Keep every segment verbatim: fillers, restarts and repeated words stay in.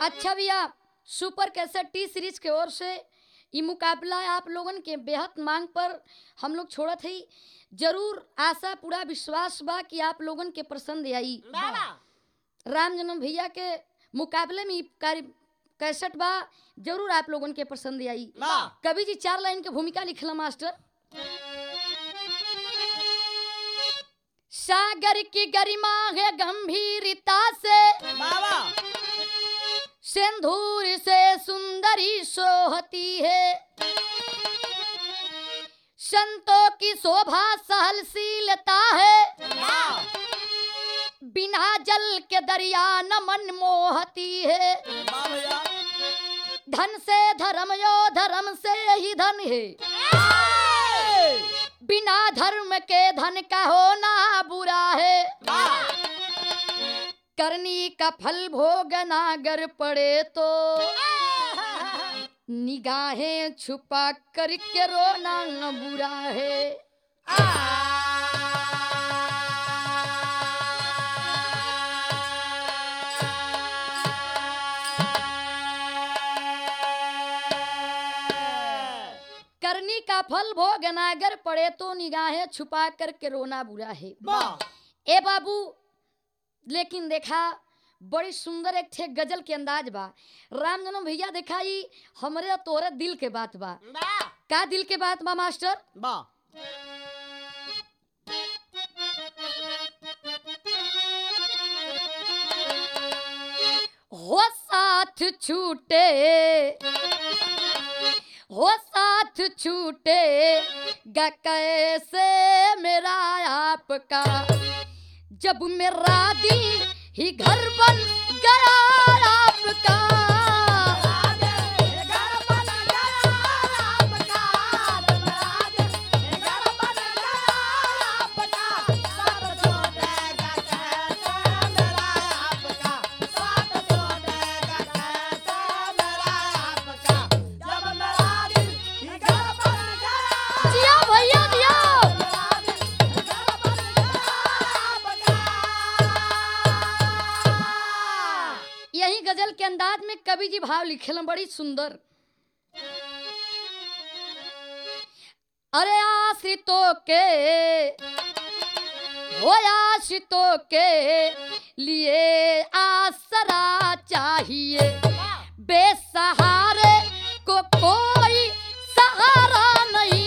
अच्छा भैया, super cassette T series के ओर से ये मुकाबला आप लोगन के बेहद मांग पर हम लोग छोड़त हई। जरूर आशा पूरा विश्वास बा कि आप लोगन के पसंद आई। राम जन्म भैया के मुकाबले में कार्य कैसेट बा, जरूर आप लोगन के पसंद आई। कवि जी चार लाइन के भूमिका लिखला मास्टर। सागर की गरिमा है गंभीरता से, सिंदूर से सुंदरी सोहती है, संतों की शोभा सहनशीलता है, बिना जल के दरिया न मन मोहती है, धन से धर्म यो धर्म से ही धन है, बिना धर्म के धन का होना बुरा है, करनी का फल भोगना अगर पड़े तो निगाहें छुपा करके रोना न बुरा है। करनी का फल भोगना अगर पड़े तो निगाहें छुपा करके रोना बुरा है। ए बाबू, लेकिन देखा बड़ी सुंदर एक ठे गजल के अंदाज बा। राम जन्म भैया देखा ई हमरे तोरे दिल के बात बा। का दिल के बात बा मास्टर? बा हो साथ छूटे हो साथ छूटे गा कैसे मेरा आपका, जब मेरा दिल ही घर बन गया आपका, दिया भैया दिया। यही गजल के अंदाज में कवि जी भाव लिखेलन बड़ी सुंदर। अरे आश्रितों के हो आश्रितों के लिए आसरा चाहिए, बेसहारे को कोई सहारा नहीं,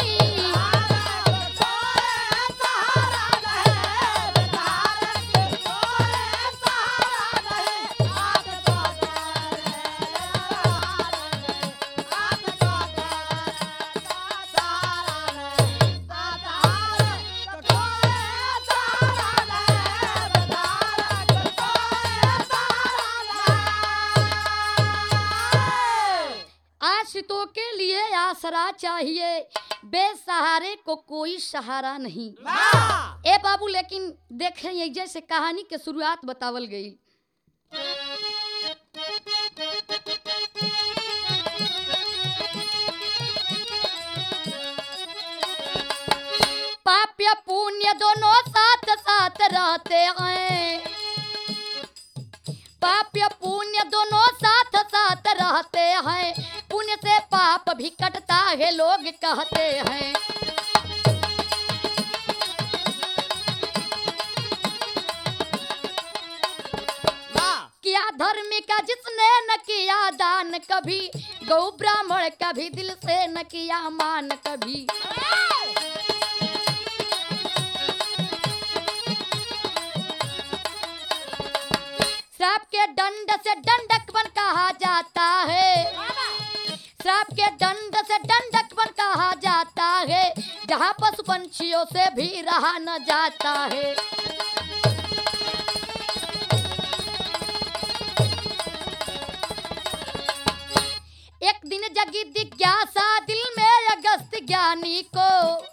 आश्रितों के लिए आसरा चाहिए, बेसहारे को कोई सहारा नहीं। ए बाबू, लेकिन देखें ये जैसे कहानी के शुरुआत बतावल गई। पाप या पुण्य दोनों साथ साथ रहते हैं, पाप या पुण्य दोनों साथ साथ रहते हैं, पुण्य से पाप भी कटता है लोग कहते हैं। किया धर्म का जिसने न किया दान कभी, गौ ब्राह्मण का भी दिल से न किया मान कभी, श्राप के दंड से दंडक बन कहा जाता है, श्राप के दंड से दंडक बन कहा जाता है, जहाँ पशु पंछियों से भी रहा न जाता है। एक दिन जगी जिज्ञासा दिल में अगस्त ज्ञानी को,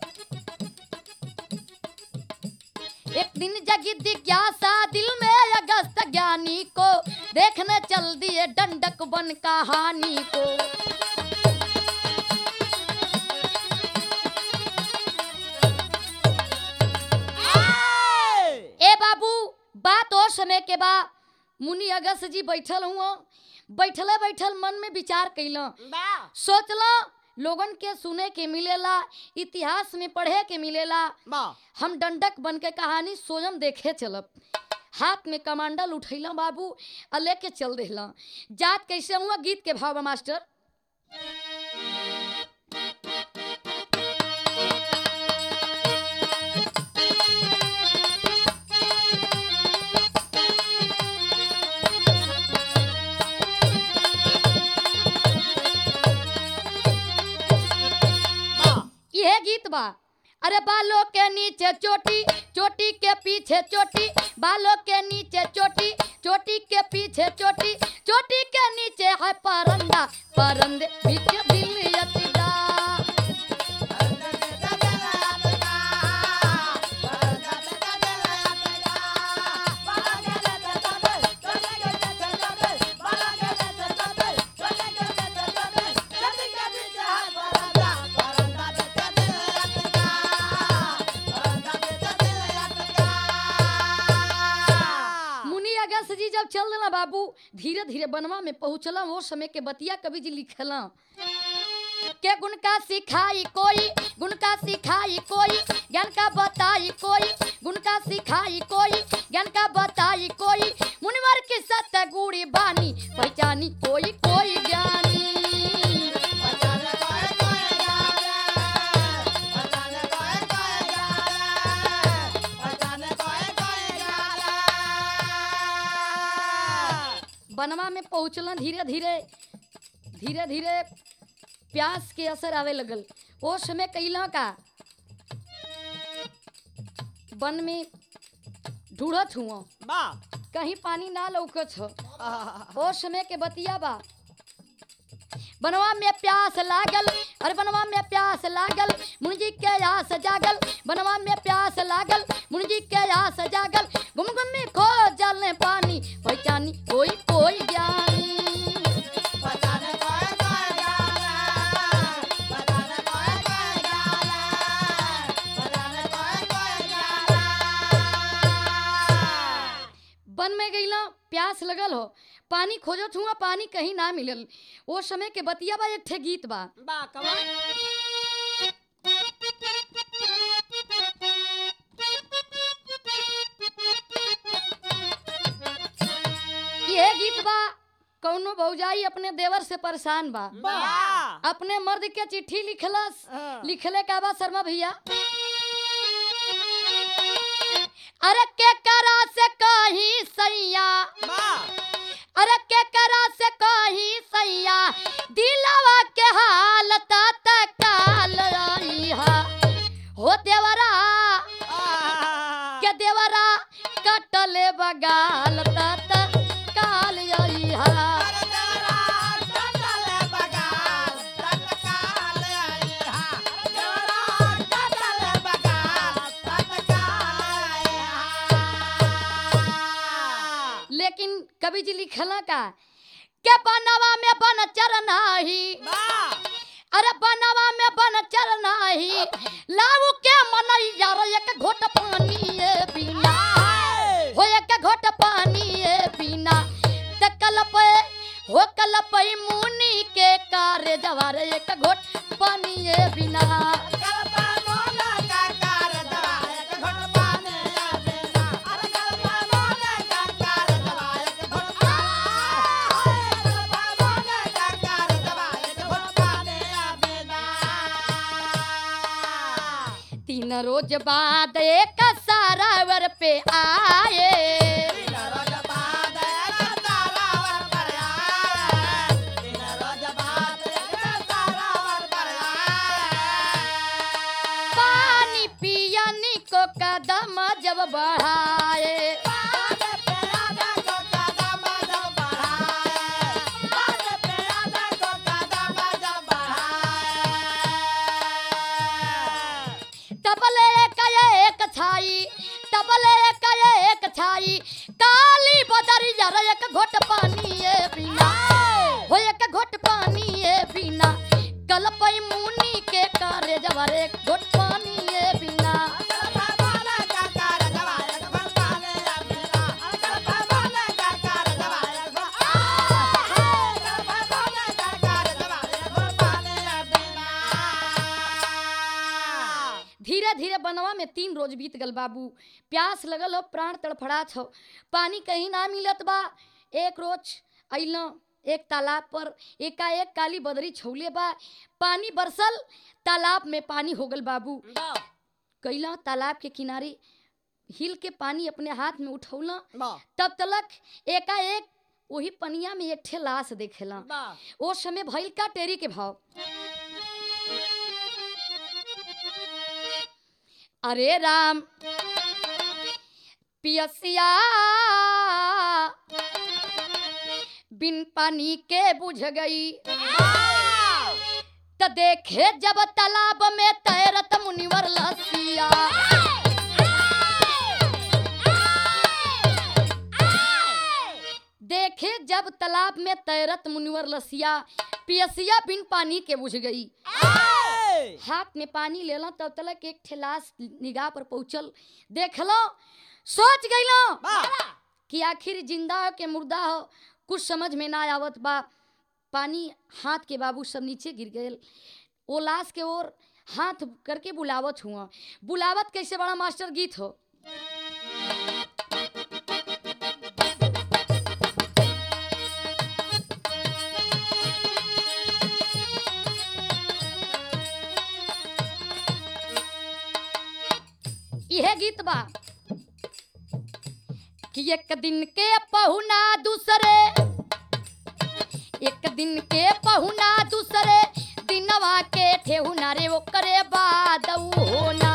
एक दिन जगी जिज्ञासा दिल में अगस्त ज्ञानी को, देखने चल दिए दंडक बन कहानी को। ए बाबू, बात और समय के बाद मुनि अगस्त जी बैठल हुआ, बैठले बैठल मन में विचार कैला, सोचला लोगन के सुने के मिलेला, इतिहास में पढ़े के मिलेला, हम डंडक बन के कहानी सोजम देखे चलब। हाथ में कमांडल उठैला बाबू आ लेके चल देला। जात कैसे हुआ गीत के भाव मास्टर। यह गीत बा। अरे बालों के नीचे चोटी, चोटी के पीछे चोटी, बालों के नीचे चोटी, चोटी के पीछे चोटी, चोटी के नीचे है परंदा, परंदे बीच दिल यतिदा। जी जब चल देला बाबू, धीरे धीरे बनवा में पहुंचला। वो समय के बतिया कवि जी लिखला के गुण का सिखाई कोई, गुण का सिखाई कोई, ज्ञान का बताई कोई, गुण का सिखाई कोई, ज्ञान का बताई कोई, मुनिवर की सत्य गुड़ी बानी, पहचानी कोई कोई ज्ञानी। बनवा में पहुंचला, धीरे धीरे धीरे धीरे प्यास के असर आवे लगल। वो समय कैला का वन में ढूढ़त हुआ, कहीं पानी ना लौकत हो। वो समय के बतिया बा। बनवा में प्यास लागल, अरे बनवा में प्यास लागल, मुंजी के आस जागल, बनवा में प्यास लागल, मुंजी के आस जागल, गुम गुम में खो जल पानी, पहचानी कोई कोई ज्ञानी। वन में गईला, प्यास लगल हो, पानी खोजत हुआ, पानी कहीं ना मिलल। वो समय के बतिया बा। एक ठे गीत बा, बा कवा ये गीत बा। कौनो भौजाई अपने देवर से परेशान बा, बा अपने मर्द के चिट्ठी लिखलस। हाँ। लिखले का बा शर्मा भैया, अरे के करा से कहीं सैया, बा अरे के करा से कहीं सैया, दिलवा के हालत तकाल रही है हो देवरा, के देवरा कटले बगाल तकाल रही है। लेकिन कवि जी लिखला का के बनवा में बन चरनाही, अरे बनवा में बन चरनाही, लाऊ के मनैया रे एक घोट पानी ए बिना, हो एक घोट पानी ए बिना, त कलपे हो कलपे मुनि के कार्य जवार एक घोट पानी ए बिना। तीन रोज बाद एक सारावर पे आए, पानी पियानी को कदम जब बढ़ाए, तबले एक एक छाई, तबले एक एक छाई, काली बदरिया रे एक घोट पानी ए बिना, हो एक घोट पानी ए बिना, कलपई मुनि के कार्य जवार एक घोट पानी ए बिना। तीन रोज बीत गल बाबू, प्यास लगल हो, प्राण तड़फड़ात हो, पानी कहीं ना मिलत बा। एक रोज अइला एक तालाब पर, एकाएक काली बदरी छौले बा, पानी बरसल, तालाब में पानी हो गल बाबू। कैला तालाब के किनारे हिल के पानी अपने हाथ में उठौला, तब तलक एकाएक वही पनिया में एक ठे लाश देखेला। ओ समय भइल का टेरी के भाव, अरे राम पियसिया बिन पानी के बुझ गई, त देखे जब तालाब में तैरत मुनिवर लसिया, देखे जब तालाब में तैरत मुनिवर लसिया, पियसिया बिन पानी के बुझ गई। हाथ में पानी लेला तब तलक एक ठे लाश निगाह पर पहुंचल, देखलो सोच गइलो कि आखिर जिंदा हो के मुर्दा हो, कुछ समझ में ना आवत बा। पानी हाथ के बाबू सब नीचे गिर गए। वो लाश के ओर हाथ करके बुलावत हुआ, बुलावत कैसे बड़ा मास्टर गीत हो, यह गीत बा कि एक दिन के पहुना दूसरे, एक दिन के पहुना दूसरे दिनवा के ठेहुना रे ओकरे बाद होना।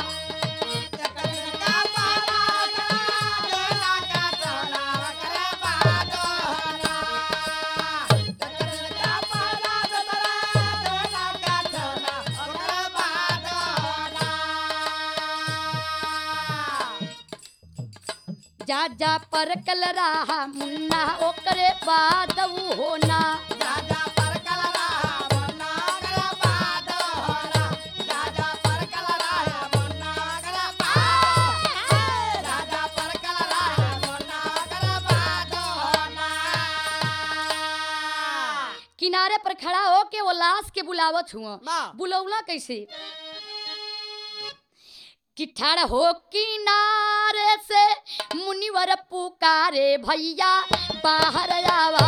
जा जा पर कल रहा मुन्ना ओकरे बाद होना, जा जा पर कल रहा मुन्ना ओकरे बाद होना, जा जा पर कल रहा मुन्ना ओकरे बाद, जा जा पर कल रहा मुन्ना ओकरे बाद होना। किनारे पर खड़ा हो के वो लाश के बुलावत हुआ, बुलौला कैसे कि ठाड़ हो किनारे से मुनिवर पुकारे भैया बाहर आवा,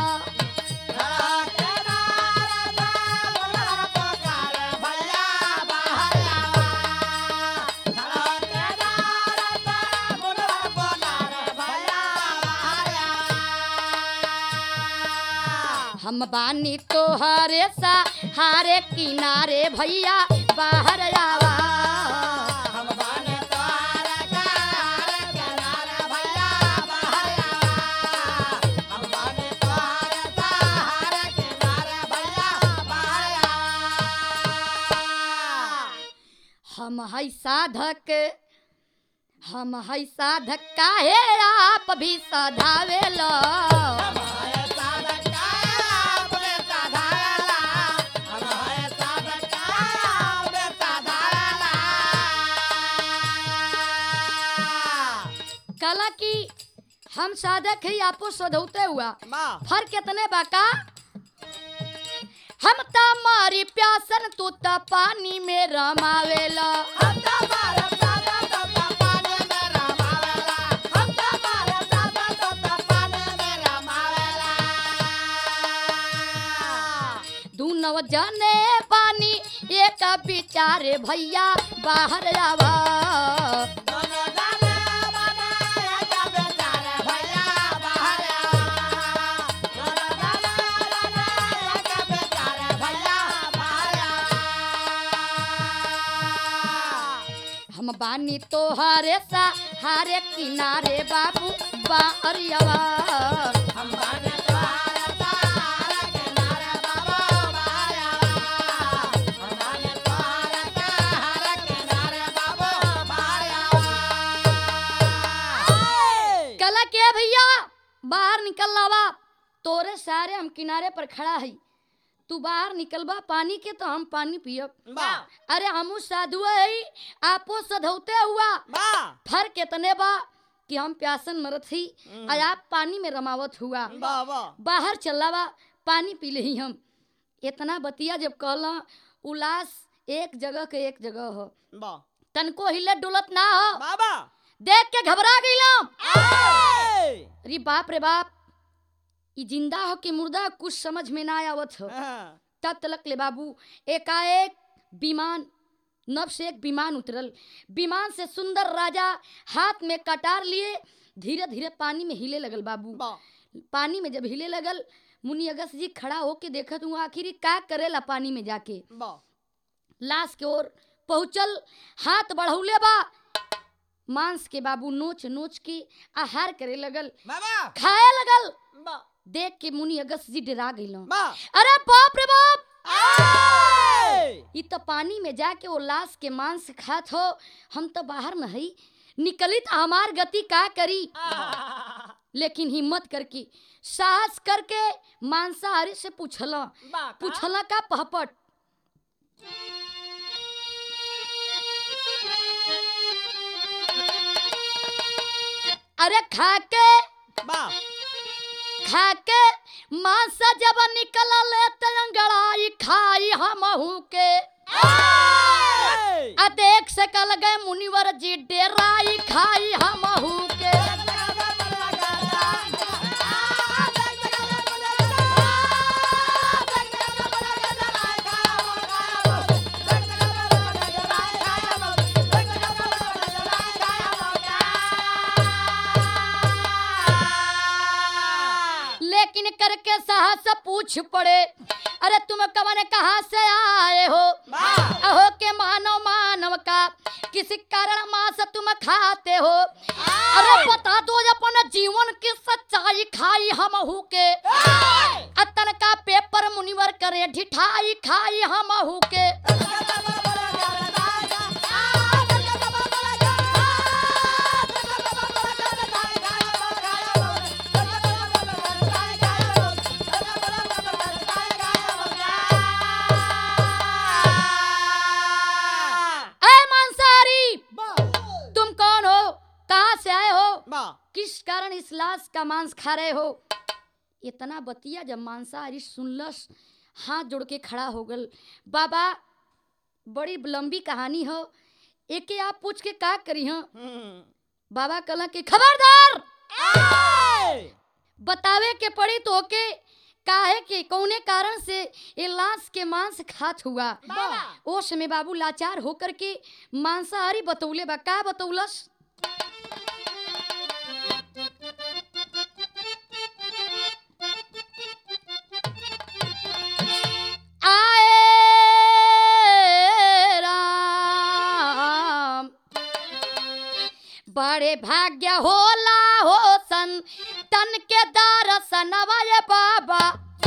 हम बानी तोहरे सा हारे किनारे भैया बाहर आवा, हम है साधक, हम है साधक काहे आप भी साधावेला, हम है साधक काहे आप भी साधावेला, हम है साधक काहे आप भी साधावेला। कला की हम साधक है आपो सधौते हुआ, फर्क कितने बाका, हम ता मारी प्यासन तू ता पानी में रमावेला, हम ता मारा सादा तू ता पानी में रमावेला, हम ता मारा सादा तू ता पानी में रमावेला। दूनों जने पानी एक बिचारे भैया बाहर आवा, दोनों जने पानी एक बिचारे भैया बाहर आवा, दोनों जने एक बिचारे भैया बाहर आवा। हम बानी तोहरे सा हारे किनारे बाबू बाहरियावा, हम बानी तोहरे सा हारे किनारे बाबू बाहरियावा, हम बानी तोहरे सा हारे किनारे बाबू बाहरियावा। कला के भैया बाहर निकल लावा, तोरे सारे हम किनारे पर खड़ा है, तू बाहर निकलबा पानी के तो हम पानी पियब। अरे हमू साधु है, आपो सधौते हुआ, फर्क इतने बा कि हम प्यासन मरत ही और आप पानी में रमावत हुआ, बाहर चलावा पानी पी ले हम। इतना बतिया जब कहला, उलास एक जगह के एक जगह हो, तनको हिले डुलत ना हो। बाबा देख के घबरा गईलम। ए! अरे बाप रे बाप, ई जिंदा हो कि मुर्दा कुछ समझ में ना आवत हो। हाँ, तब तलक ले बाबू एकाएक विमान नभ से एक विमान उतरल। विमान से सुंदर राजा हाथ में कटार लिए धीरे धीरे पानी में हिले लगल बाबू। बा पानी में जब हिले लगल, मुनि अगस्त जी खड़ा होके देखत हूँ आखिर का करेला पानी में जाके। बा लाश के ओर पहुंचल, हाथ बढ़ौले बा, मांस के बाबू नोच नोच के आहार करे लगल, बाबा खाए लगल। बा देख के मुनि अगस्त जी डरा गइलन। बा अरे बाप रे बाप, ए! ई तो पानी में जाके वो लाश के मांस खात हो, हम तो बाहर में हई, निकली तो हमार गति का करी। लेकिन हिम्मत करके साहस करके मांसाहारी से पूछला बा का? पूछला का पहपट। अरे खाके बा खाके मांस जब निकल ले तंगड़ाई खाई हमहू के। ए! आ देख सकल गए मुनिवर जी डेराई खाई हमहू के। लेकिन करके साहस पूछ पड़े, अरे तुम कवन कहाँ से आए हो? अहो के मानव मानव का किसी कारण मांस तुम खाते हो? अरे बता दो अपन जीवन की सच्चाई खाई हमहू के। अतन का पेपर मुनिवर करे ढिठाई खाई हमहू के। तुम कौन हो? कहाँ से आए हो? बा किस कारण इस लाश का मांस खा रहे हो? इतना बतिया जब मांसाहारी सुनलस, हाथ जोड़ के खड़ा हो गल। बाबा बड़ी लंबी कहानी हो, एके आप पूछ के का करी हो? हम्म, बाबा कहला कि खबरदार, ए! बतावे के पड़ी तो के काहे के कौने कारण से ये लाश के मांस खात हुआ। बाबा ओ समय बाबू लाचार होकर के मांसाहारी बतौले बा। का बतौलस? आए राम, बड़े भाग्य होला हो सन तन के दर्शनवा ये बाबा।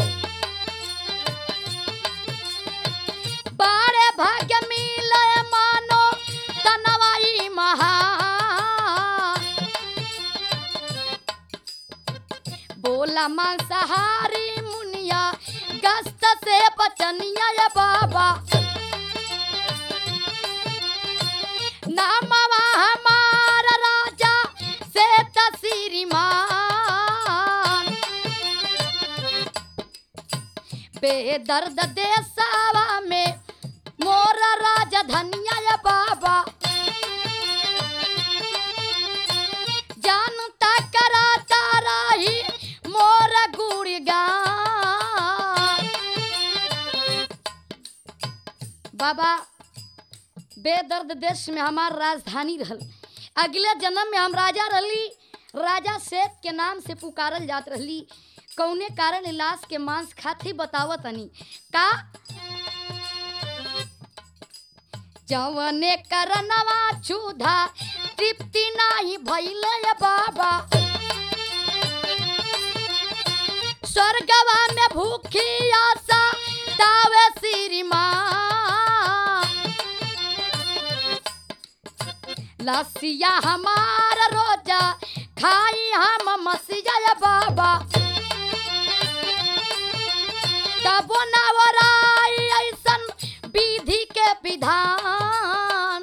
बड़े भाग्य मिले मानो तनवाई महान। बोला मांसाहारी मुनिया गस्त से बचनिया ये बाबा। नामवा हमारा राजा से तसीरीमान। बेदर्द देसावा में मोरा राजा धनिया ये बाबा। जानता कराता रही मोरा गुड़गान। बाबा बेदर्द देश में हमार राजधानी रहल, अगले जन्म में हम राजा रहली, राजा सेठ के नाम से पुकारल जात रहली। कौने कारण लाश के मांस खाती बतावत तनी का? जवने करनवा छुधा तृप्ति नाही भइल ये बाबा। स्वर्गवा में भूखी आशा दावे श्रीमान। लसिया हमार रोजा खाई हम मसिया ये बाबा। तबो नवराई ऐसन विधि के विधान।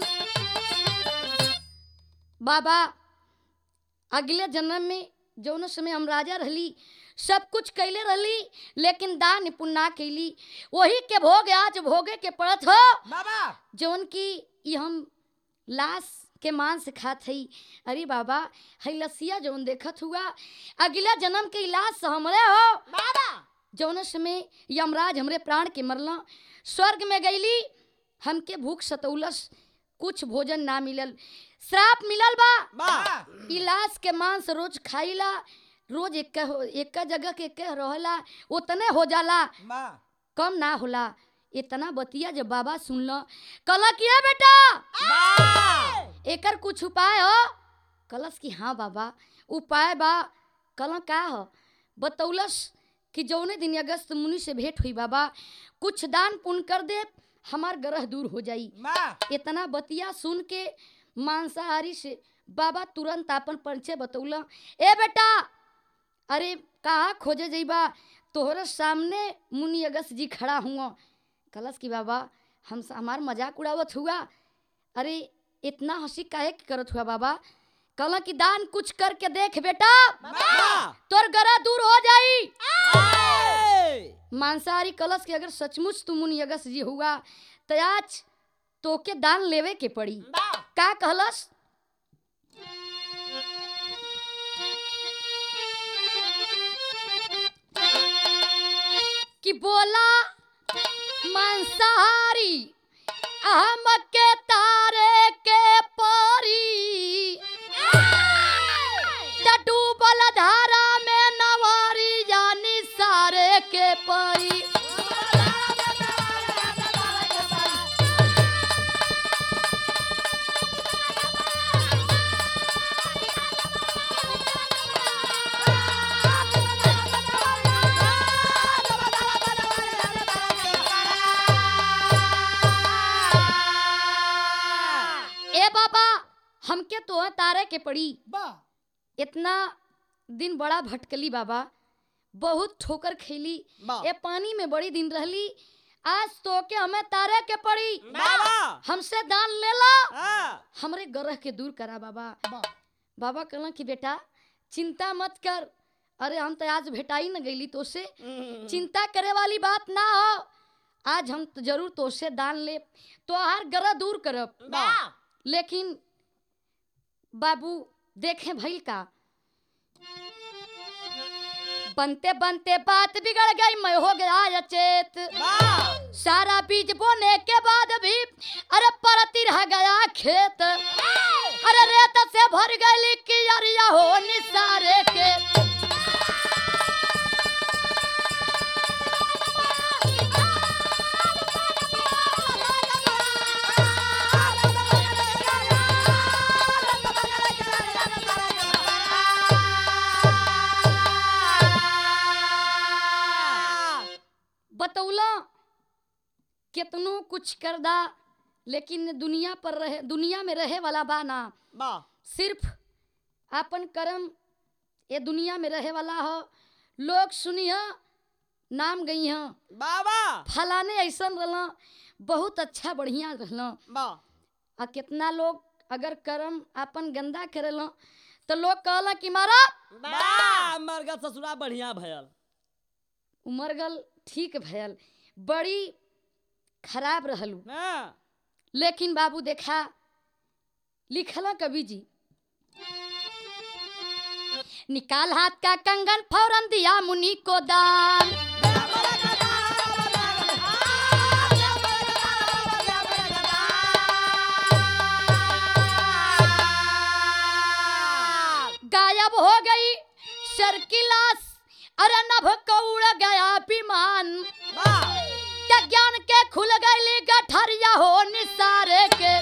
बाबा अगले जन्म में जौन समय हम राजा रहली, सब कुछ कैले रहली, लेकिन दान पुण्य ना कैली। वही के भोग आज भोगे के पड़त हो बाबा जौन की ई हम लाश के मांस खात हई। अरे बाबा हई लसिया जौन देखत हुआ अगला जन्म के लाश हमरे हो बाबा जौन समय यमराज हमरे प्राण के मरला स्वर्ग में गईली हमके भूख सतौलस कुछ भोजन ना मिलल श्राप मिलल बा बा ई लाश के मांस रोज खाइला रोज एक एक जगह के एक रहला उतने हो जाला बा कम ना होला। इतना बतिया जब बाबा सुनल कल किया बेटा बा एकर कुछ उपाय हो कलस कि हाँ बाबा उपाय बा कल का हो बतौलस कि जौने दिन अगस्त मुनि से भेंट हुई बाबा कुछ दान पुण्य कर दे हमार ग्रह दूर हो जाई। बा इतना बतिया सुन के मांसाहारी से बाबा तुरंत अपन परिचय बतौला। ए बेटा अरे कहाँ खोजे जइबा तोहरे सामने मुनि अगस्त जी खड़ा हुआ। कलश की बाबा हम हमार मजाक उड़ावत हुआ अरे इतना हंसी काहे के करत हुआ बाबा कल की दान कुछ करके देख बेटा बा तोर ग्रह दूर हो जाई। ए मांसाहारी कलश के अगर सचमुच तू मुनि अगस्त जी हुआ तो आज तोके दान लेवे के पड़ी। बा का कहलस कि बोला मांसाहारी अहम के तारे के परी त डूबल धारा में नवारी जानी सारे के परी। ए बाबा हमके तो तारे के पड़ी बा इतना दिन बड़ा भटकली बाबा बहुत ठोकर खेली बा ए पानी में बड़ी दिन रहली आज तो के हमें तारे के पड़ी बाबा हमसे दान लेला हां हमरे ग्रह के दूर करा बाबा। बा बाबा कहला कि बेटा चिंता मत कर अरे हम तो आज भेटाई न गईली तो से चिंता करे वाली बात ना हो आज हम तो जरूर तो से दान ले तो हर ग्रह दूर करब। बा लेकिन बाबू देखें भइल का बनते बनते बात बिगड़ गई मैं हो गया अचेत बा सारा बीज बोने के बाद भी अरे परती रह गया खेत अरे रेत से भर गई कि अरिया हो निसारे के। बतौला कितनो कुछ कर दा लेकिन दुनिया पर रहे दुनिया में रहे वाला बा ना बा सिर्फ अपन कर्म ये दुनिया में रहे वाला हो लोग सुनिया नाम गई हैं बाबा फलाने ऐसा रहला बहुत अच्छा बढ़िया रहला बा आ कितना लोग अगर कर्म अपन गंदा करेला तो लोग कहला कि मारा बा मरगा ससुरा बढ़िया भयल उमर गल ठीक भयल बड़ी खराब रहलू। हां लेकिन बाबू देखा लिखला कवि जी निकाल हाथ का कंगन फौरन दिया मुनि को दान गायब हो गई सर की लाश अरे नभ को उड़ गया विमान बा क्या ज्ञान के खुल गई गठरिया हो निसारे के।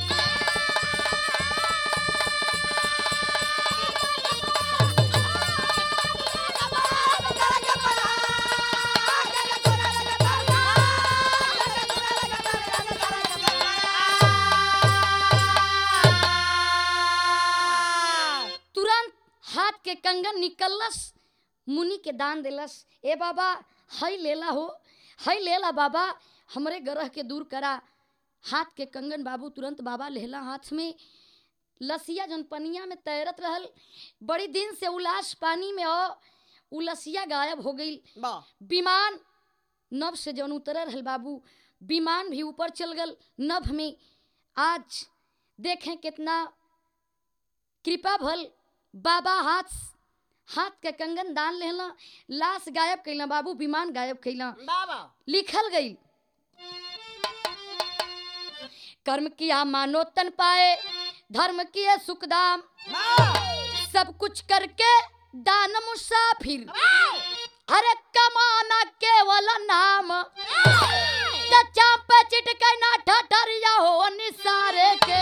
तुरंत हाथ के कंगन निकलस मुनि के दान दिलस ए बाबा हई लेला हो हई लेला बाबा हमरे ग्रह के दूर करा। हाथ के कंगन बाबू तुरंत बाबा लेला हाथ में लसिया जन पनिया में तैरत रहल बड़ी दिन से उलास पानी में हो उ लसिया गायब हो गई। बा विमान नभ से जौन उतर रहल बाबू विमान भी ऊपर चल गल नभ में। आज देखें कितना कृपा भल बाबा हाथ हाथ के कंगन दान लेला, लाश गायब कैला, बाबू विमान गायब कैला। बाबा लिखल गई कर्म किया मानो तन पाए, धर्म किए सुखदाम, सब कुछ करके दान मुसाफिर, अरे कमाना केवल नाम, चांपे चिटके ना ठठरिया हो निसारे के।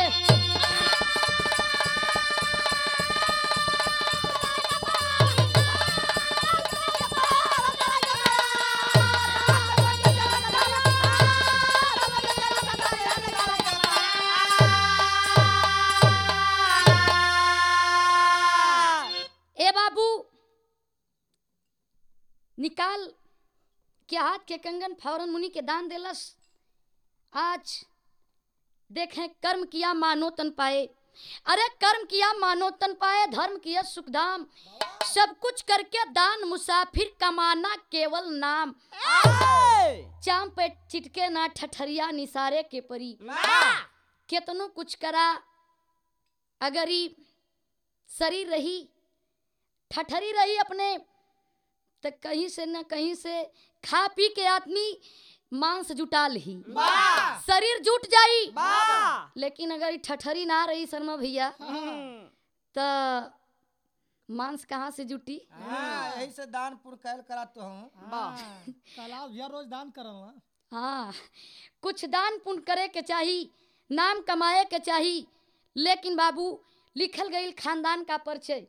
ए बाबू निकाल के हाथ के कंगन फौरन मुनि के दान देलस। आज देखें कर्म किया मानो तन पाए, अरे कर्म किया मानो तन पाए, धर्म किया सुखधाम, सब कुछ करके दान मुसाफिर, कमाना केवल नाम, चाम पे चिटके ना ठठरिया निसारे के परी। केतनो कुछ करा अगर ही शरीर रही ठठरी रही अपने, तो कहीं से न कहीं से खा पी के आदमी मांस जुटा ली, शरीर जुट जाई। लेकिन अगर ठठरी ना रही शर्मा भैया तो मांस कहाँ से जुटी? यही से दान पुण्य कैल कराते हूँ। तालाब भैया रोज दान करल। हाँ, कुछ दान पुण्य करे के चाही, नाम कमाए के चाही। लेकिन बाबू लिखल गई खानदान का परिचय,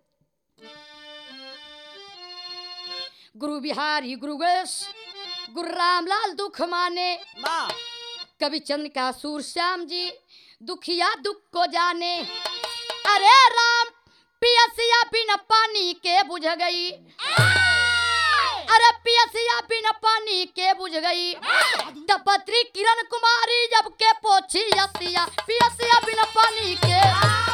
गुरु बिहारी गुरु गणेश गुरु रामलाल दुख माने, कवि चंद्रिका सूर श्याम जी दुखिया दुख को जाने। अरे राम पियसिया बिन पानी के बुझ गई, अरे पियसिया बिन पानी के बुझ गई, तपत्री किरण कुमारी जब के पोछी यसिया, पियसिया बिन पानी के